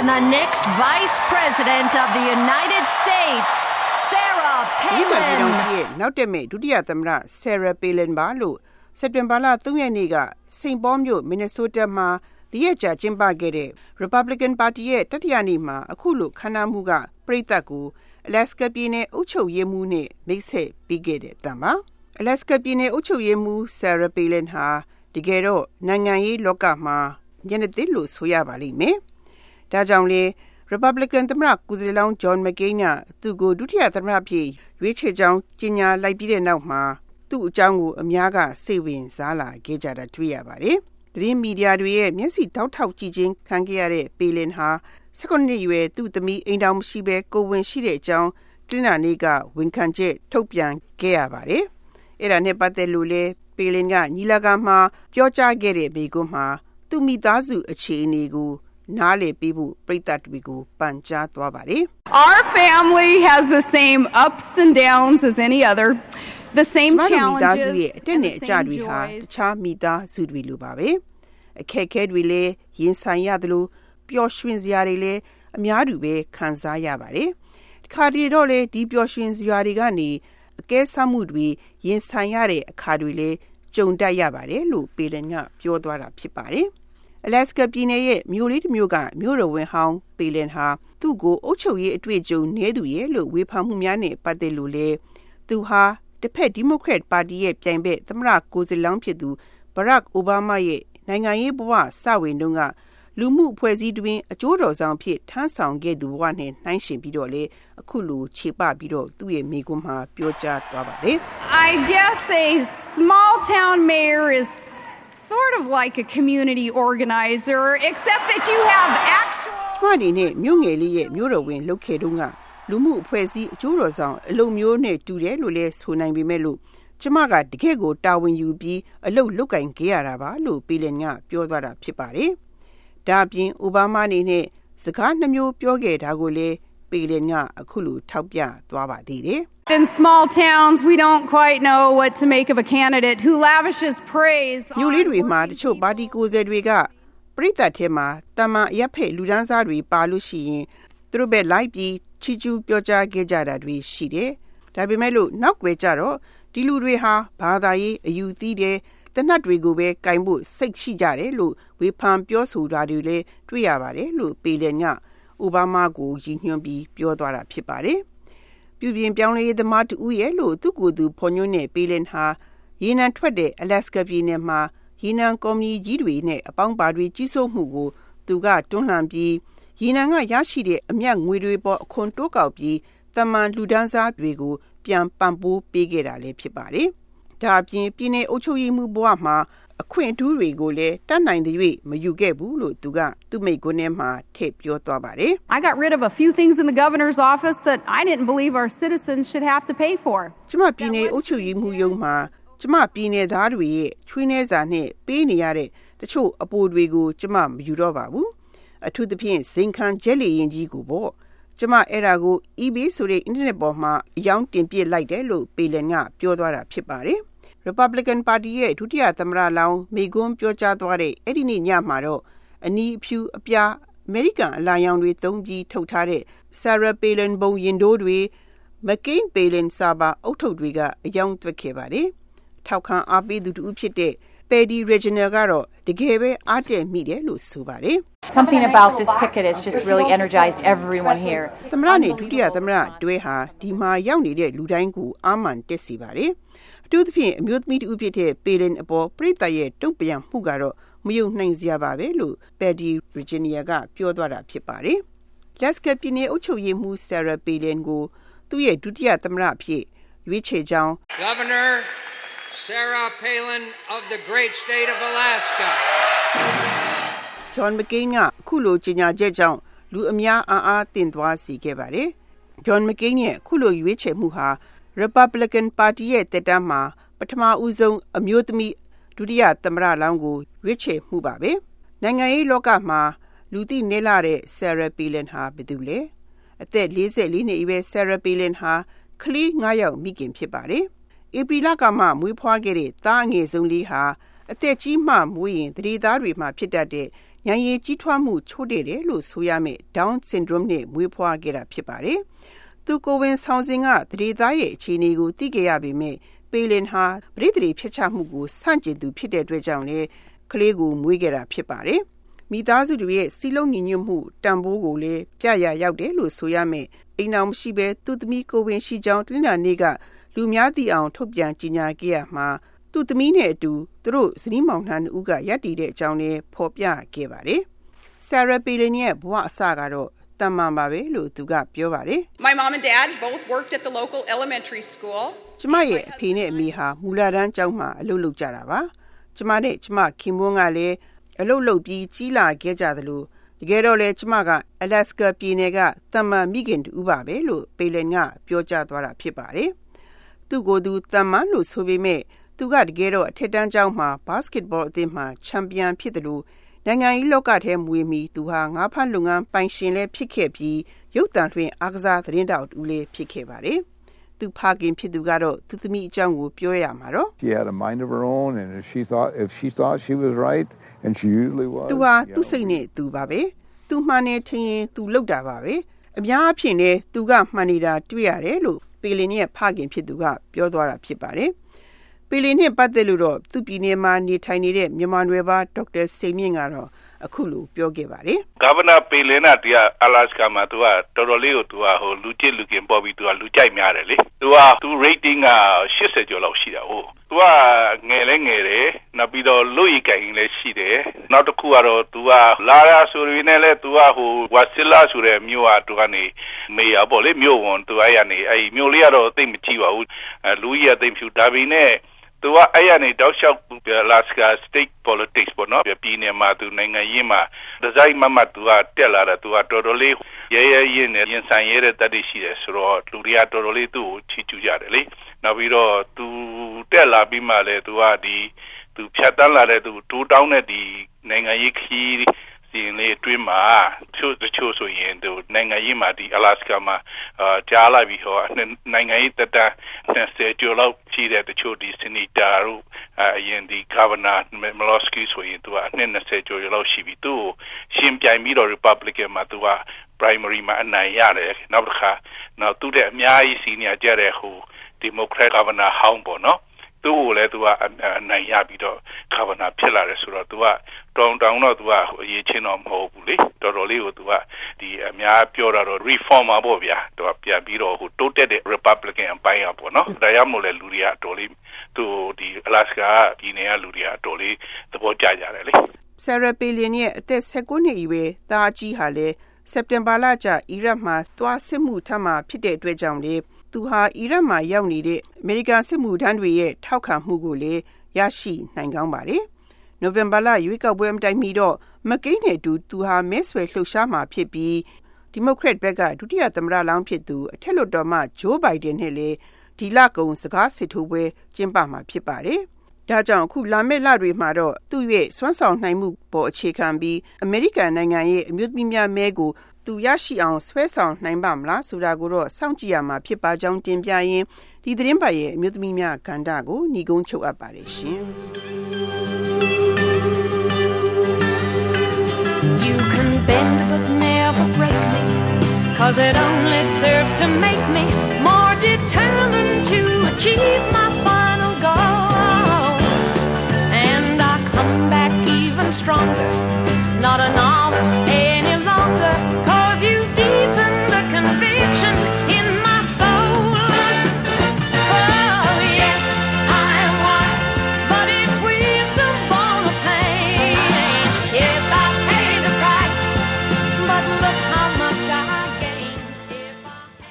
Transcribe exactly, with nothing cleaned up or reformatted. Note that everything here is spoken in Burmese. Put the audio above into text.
and the next Vice President of the United States, Sarah Palin. နောက်တက်မဲ့ဒုတိယသမ္မတ Sarah Palin ပါလို့စက်တင်ဘာလသုံးရက်နေ့ကစိန့်ပေါမြို့ Minnesota မှာလျက်ကြာကျင်းပခဲ့တဲ့ Republican Party ရဲ့တတိယနေ့မှာအခုလိုခမ်းနားမှုကပရိသတ်ကို Alaska ပြည်နယ်အုပ်ချုပ်ရေးမှူးနဲ့မိတ်ဆက်ပေးခဲ့တဲ့တမ်းပါ Alaska ပြည်နယ်အုပ်ချုပ်ရေးမှူး Sarah Palin ဟာတကယ်တော့နိုင်ငံရေးလောကမှာညနေသစ်လို့ဆိုရပါလိမ့်မယ်။ဒါကြောင့်လေ Republican သမ္မတကိုယ်စားလှယ်လောင်း John McCain ကသူ့ကိုဒုတိယသမ္မတဖြစ်ရွေးချယ်ကြောင်းကြေညာလိုက်ပြီးတဲ့နောက်မှာသူ့အကြောင်းကိုအများကစိတ်ဝင်စားလာခဲ့ကြတာတွေ့ရပါတယ်။သတင်းမီဒီယာတွေရဲ့မျက်စိတောက်ထောက်ကြည့်ခြင်းခံခဲ့ရတဲ့ Palin ဟာ၁၉နှစ်အရွယ်သူ့သမီးအိမ်တော်မရှိဘဲကိုယ်ဝန်ရှိတဲ့အကြောင်းတနင်္လာနေ့ကဝန်ခံချက်ထုတ်ပြန်ခဲ့ရပါတယ်။အဲ့ဒါနဲ့ပတ်သက်လို့လေ Palin ကညီလာခံမှာပြောကြားခဲ့တဲ့မိကွန်းမှာသူမိသားစုအခြေအနေကိုနားလည်ပေးဖို့ပရိသတ်တွေကိုပန်ကြားသွားပါတယ်။ Our family has the same ups and downs as any other, the same challenges and the same joys. တခြားမိသားစုတွေလိုပါပဲ။အခက်အခဲတွေလည်းရင်ဆိုင်ရတယ်လို့ပျော်ရွှင်စရာတွေလည်းအများတူပဲခံစားရပါတယ်။ဒီခါတည်းတော့လေဒီပျော်ရွှင်စရာတွေကနေအကဲဆမှုတွေရင်ဆိုင်ရတဲ့အခါတွေလည်းကြုံတတ်ရပါတယ်လို့ Palin ကပြောသွားတာဖြစ်ပါတယ်။ Alaska ပြည်နယ်ရဲ့မြို့လေးတစ်မြို့ကမြို့တော်ဝန်ဟောင်း Palin ဟာသူ့ကိုအုပ်ချုပ်ရေးအတွေ့အကြုံနည်းသူရဲ့လို့ဝေဖန်မှုများနဲ့ပတ်သက်လို့လေသူဟာတစ်ဖက် Democrat Party ရဲ့ပြိုင်ဘက်သမ္မတကိုယ်စားလှယ်ဖြစ်သူ Barack Obama ရဲ့နိုင်ငံရေးဘဝစဝင်တုန်းကလူမှုအဖွဲ့အစည်းတွင်အကျိုးတော်ဆောင်ဖြစ်ထမ်းဆောင်ခဲ့သူဘဝနဲ့နှိုင်းယှဉ်ပြီးတော့လေအခုလိုခြေပပြီးတော့သူ့ရဲ့မိကွန်းမှာပြောကြားသွားပါတယ် I guess a small town mayor is sort of like a community organizer except that you have actual မှဒီနဲ့မြို့ငယ်လေးရဲ့မြို့တော်ဝင်လုပ်ခဲ့တုန်းကလူမှုအဖွဲ့အစည်းအကျိုးတော်ဆောင်အလုပ်မျိုးနဲ့တူတယ်လို့လဲဆိုနိုင်ပေမဲ့လို့ကျမကတကယ့်ကိုတာဝန်ယူပြီးအလုပ်လုပ်ကင်ခဲ့ရတာပါလို့ Palin ကပြောသွားတာဖြစ်ပါတယ်။ဒါပြင်အိုဘားမားအနေနဲ့စကားနှမျိုးပြောခဲ့တာကိုလည်း Palin ကအခုလိုထောက်ပြသွားပါသေးတယ်။ In small towns we don't quite know what to make of a candidate who lavishes praise on မြို့လေးတွေမှာတချို့ပါတီကိုယ်စားတွေကပရိသတ်ထဲမှာတမန်အရက်ဖက်လူဒန်းစားတွေပါလို့ရှိရင်သူတို့ပဲလိုက်ပြီးချီကျူးပြောကြားခဲ့ကြတာတွေရှိတယ်။ဒါပေမဲ့လို့နောက်ွယ်ကြတော့ဒီလူတွေဟာဘာသာရေးအယူသီးတယ်တနတ်တွေကိုပဲကင်ဖို့စိတ်ရှိကြတယ်လို့ဝေဖန်ပြောဆိုတာတွေလည်းတွေ့ရပါတယ်လို့ Palin ကအိုဘားမားကိုရည်ညွှန်းပြီးပြောသွားတာဖြစ်ပါတယ်။ပြုပြင်ပြောင်းလဲရေးသမားတူရဲ့လို့သူကိုယ်သူဖော်ညွှန်းတဲ့ Palin ဟာရေနံထွက်တဲ့ Alaska ပြည်နယ်မှာရေနံကုမ္ပဏီကြီးတွေနဲ့အပေါင်းပါတွေကြီးစိုးမှုကိုသူကတွန်းလှန်ပြီးရေနံကရရှိတဲ့အမြတ်ငွေတွေပေါ်အခွန်တိုးကောက်ပြီးတမန်လူဒန်းစားတွေကိုပြန်ပံ့ပိုးပေးခဲ့တာလည်းဖြစ်ပါတယ်။ဒါအပြင်ပြည်နယ်အုပ်ချုပ်ရေးမှူးဘဝမှာအခွင့်အထူးတွေကိုလည်းတတ်နိုင်တဲ့၍မယူခဲ့ဘူးလို့သူကသူ့မိန့်ခွန်းထဲမှာထည့်ပြောသွားပါတယ်။ I got rid of a few things in the governor's office that I didn't believe our citizens should have to pay for. ကျမပြည်နယ်အုပ်ချုပ်ရေးမှူးရုံးမှာကျမပြည်နယ်သားတွေရဲ့ချွေးနှဲစာနဲ့ပေးနေရတဲ့တချို့အပိုတွေကိုကျမမယူတော့ပါဘူး။အထူးသဖြင့်ဇင်ခံကျက်လီရင်ကြီးကိုပေါ့ကျမအဲ့ဒါကို eBay ဆိုတဲ့ internet ပေါ်မှာအယောင်းတင်ပစ်လိုက်တယ်လို့ Palin ကပြောသွားတာဖြစ်ပါတယ်။ Republican Party ရဲ့ဒုတိယသမ္မတလောင်းမိကွန်းပြောကြားသွားတဲ့အဲ့ဒီနေ့ညမှာတော့အနီးအဖြူအပြား American အလာရောင်တွေသုံးပြီးထုတ်ထားတဲ့ Sarah Palin ဘုံရင်တိုးတွေ McCain Palin စာပါအုတ်ထုပ်တွေကအယောင်းသွက်ခဲ့ပါတယ်။ထောက်ခံအားပေးသူတူဖြစ်တဲ့ Paddy Reginald ကတော့တကယ်ပဲအားတက်မိတယ်လို့ဆိုပါတယ်။ Something about this ticket has just really energized everyone here. သမ္မတနဲ့ဒုတိယသမ္မတတွဲဟာဒီမှာရောက်နေတဲ့လူတိုင်းကိုအားမှန်တက်စေပါတယ်။အထူးသဖြင့်အမျိုးသမီးတူဖြစ်တဲ့ Palin အပေါ်ပရိသတ်ရဲ့တုံ့ပြန်မှုကတော့မယုံနိုင်စရာပါပဲလို့ Paddy Reginald ကပြောသွားတာဖြစ်ပါတယ်။ Alaska ပြည်နယ်အုပ်ချုပ်ရေးမှူး Sarah Palin ကိုသူ့ရဲ့ဒုတိယသမ္မတအဖြစ်ရွေးချယ်ကြောင်း Governor Sarah Palin of the great state of Alaska John McCain ကအခုလိုကြေညာချက်ကြောင့်လူအများအားအားတင်သွားစေခဲ့ပါတယ်။ John McCain ရဲ့အခုလိုရွေးချယ်မှုဟာ Republican Party ရဲ့တက်တမ်းမှာပထမဦးဆုံးအမျိုးသမီးဒုတိယသမ္မတလောင်းကိုရွေးချယ်မှုပါပဲ။နိုင်ငံရေးလောကမှာလူသိနည်းလာတဲ့ Sarah Palin ဟာဘယ်သူလဲ။အသက်၄၄နှစ်အရွယ် Sarah Palin ဟာကလေး၅ယောက်မိခင်ဖြစ်ပါတယ်။ဧပြီလကမှမွေးဖွားခဲ့တဲ့သားအငယ်ဆုံးလေးဟာအသက်ကြီးမှမွေးရင်သတိသားတွေမှာဖြစ်တတ်တဲ့ဉာဏ်ရည်ကြီးထွားမှုချို့တဲ့တယ်လို့ဆိုရမယ့် Down syndrome နဲ့မွေးဖွားခဲ့တာဖြစ်ပါတယ်။သူကိုယ်ဝန်ဆောင်စဉ်ကသတိသားရဲ့အခြေအနေကိုသိခဲ့ရပေမဲ့ပေလင်ဟာပရိသေဖြစ်ချမှုကိုစန့်ကျင်သူဖြစ်တဲ့အတွက်ကြောင့်လည်းကလေးကိုမွေးခဲ့တာဖြစ်ပါတယ်။မိသားစုတွေရဲ့စီလုံးညီညွတ်မှုတန်ဖိုးကိုလည်းပြရရောက်တယ်လို့ဆိုရမယ်။အိမ်အောင်မရှိပဲသူသမီးကိုယ်ဝန်ရှိကြောင်းတနင်္လာနေ့ကလူများသိအောင်ထုတ်ပြန်ကြေညာခဲ့ရမှာသူသမီးနဲ့အတူသူတို့ဇနီးမောင်နှံဦးကရပ်တည်တဲ့အကြောင်းနဲ့ဖော်ပြခဲ့ပါတယ်။ Sarah Palin ရဲ့ဘဝအစကတော့တမန်ပါပဲလို့သူကပြောပါတယ်။ My mom and dad both worked at the local elementary school. ကျမရဲ့အဖေနဲ့အမေဟာမူလတန်းကျောင်းမှာအလုပ်လုပ်ကြတာပါ။ကျမနဲ့ကျမခင်မွန်းကလည်းအလုပ်လုပ်ပြီးကြီးလာခဲ့ကြသလိုတကယ်တော့လေကျမက Alaska ပြည်နယ်ကတမန်မိခင်တူပါပဲလို့ Palin ကပြောကြားသွားတာဖြစ်ပါတယ်။သူကိုယ်သူတမန်လို့ဆိုပေမဲ့သူကတကယ်တော့အထက်တန်းကျောင်းမှာ basketball အသင်းမှာချန်ပီယံဖြစ်တယ်လို့နိုင်ငံရေးလောကထဲမွေမီသူဟာငါးဖမ်းလုပ်ငန်းပိုင်ရှင်လည်းဖြစ်ခဲ့ပြီးရုပ်သံတွင်အားကစားသတင်းတောက်တူလည်းဖြစ်ခဲ့ပါတယ်။သူဖခင်ဖြစ်သူကတော့သူသမီးအကြောင်းကိုပြောရမှာတော့ She had a mind of her own and if she thought if she thought she was right and she usually was သူဟာသူစိတ်နဲ့သူပါပဲ။သူမှန်နေထင်ရင်သူလုပ်တာပါပဲ။အများအဖြစ်နဲ့သူကမှန်နေတာတွေ့ရတယ်လို့ပေလင်ရဲ့ဖခင်ဖြစ်သူကပြောသွားတာဖြစ်ပါတယ်။ပေလင်နဲ့ပတ်သက်လို့တော့သူပြည်နယ်မှာနေထိုင်နေတဲ့မြန်မာနွယ်ပါဒေါက်တာစိန်မြင့်ကတော့အခုလိုပြောခဲ့ပါတယ်။ Governor Palin က Alaska မှာသူကတော်တော်လေးကိုသူကဟိုလူချစ်လူခင်ပေါ်ပြီးသူကလူကြိုက်များတယ်လေ။သူကသူ rating ကeightyကျော်လောက်ရှိတာဟုတ်။သူကငယ်လဲငယ်တယ်နောက်ပြီးတော့လူရီကိုင်လည်းရှိတယ်။နောက်တစ်ခုကတော့သူကလာရာဆိုရင်လည်းသူကဟိုဝါဆီလာဆိုတဲ့မြို့ကသူကနေမေယာပေါ့လေမြို့ဝန်သူအဲ့ရနေအဲ့မြို့လေးကတော့သိမကြည့်ပါဘူး။အဲလူကြီးကသိမဖြူဒါပေမဲ့သူကအဲ့ရနေတောက်လျှောက် Alaska state politics ပေါ့နော်ပြည်နယ်မှာသူနိုင်ငံရေးမှာဒီဇိုင်းမမသူကတက်လာတာသူကတော်တော်လေးရဲရဲရင်းနဲ့ရင်ဆိုင်ရတဲ့တတ်သိရှိတယ်ဆိုတော့လူတွေကတော်တော်လေးသူ့ကိုချီးကျူးကြတယ်လေနောက်ပြီးတော့သူတက်လာပြီးမှလည်းသူကဒီသူဖြတ်တန်းလာတဲ့သူတိုးတောင်းတဲ့ဒီနိုင်ငံရေးခီးဒီလေအတွင်းမှာချို့ချို့ဆိုရင်သူနိုင်ငံရေးမှာဒီ Alaska မှာအာကြားလာပြီးဟောနိုင်ငံရေးတက်တာtwentyကျော်လောက်ရှိတဲ့တချို့ဒီ Senator တို့အရင်ဒီ Governor Malosky ဆိုရင်သူကtwentyကျော်လောက်ရှိပြီးသူ့ရှင်းပြိုင်ပြီးတော့ Republican မှာသူက primary မှာအနိုင်ရတယ်နောက်တစ်ခါနောက်သူတဲ့အများကြီး senior ကြတဲ့ဟို Democrat Governor ဟောင်းပေါ့နော်သူ့ကိုလည်းသူကအနိုင်ရပြီးတော့ Governor ဖြစ်လာတယ်ဆိုတော့သူကတောင်းတောင်းတော့သူကအရေးချင်းတော့မဟုတ်ဘူးလေတော်တော်လေးကိုသူကဒီအများပြောတာတော့ reformer ပေါ့ဗျာသူကပြန်ပြီးတော့ဟိုတိုးတက်တဲ့ Republican အပိုင်းอ่ะပေါ့နော်ဒါကြောင့်မို့လဲလူတွေကအတော်လေးသူဒီ Alaska ပြည်နယ်ကလူတွေကအတော်လေးသဘောကျကြတယ်လေ Sarah Palin ရဲ့အသက်nineteenနှစ်အရွယ်သားကြီးဟာလည်းစက်တင်ဘာလကျအီရတ်မှာတွားစစ်မှုထမ်းမှာဖြစ်တဲ့အတွက်ကြောင့်လေသူဟာအီရတ်မှာရောက်နေတဲ့အမေရိကန်စစ်မှုထမ်းတွေရဲ့ထောက်ခံမှုကိုလည်းရရှိနိုင်ကောင်းပါတယ်။နိုဝင်ဘာလရွေးကောက်ပွဲမတိုင်မီတော့မကိန်းနဲ့တူသူဟာမဲဆွယ်လှုပ်ရှားမှာဖြစ်ပြီးဒီမိုကရက်ဘက်ကဒုတိယသမ္မတလောင်းဖြစ်သူအထက်လွှတ်တော်မှဂျိုးဘိုင်ဒန်နဲ့လည်းဒီလကုန်စကားစစ်ထိုးပွဲကျင်းပမှာဖြစ်ပါတယ်။ဒါကြောင့်အခုလာမယ့်လတွေမှာတော့သူ့ရဲ့စွမ်းဆောင်နိုင်မှုပေါ်အခြေခံပြီးအမေရိကန်နိုင်ငံရဲ့အမျိုးသမီးများမဲကိုသူရရှိအောင်ဆွဲဆောင်နိုင်ပါမလားဆိုတာကိုတော့စောင့်ကြည့်ရမှာဖြစ်ပါကြောင်းတင်ပြရင်းဒီသတင်းပတ်ရဲ့အမျိုးသမီးများကဏ္ဍကိုညီကုန်းချုပ်အပ်ပါတယ်ရှင်။ You can bend but never break me cause it only serves to make me more determined to achieve my final goal and I come back even stronger not an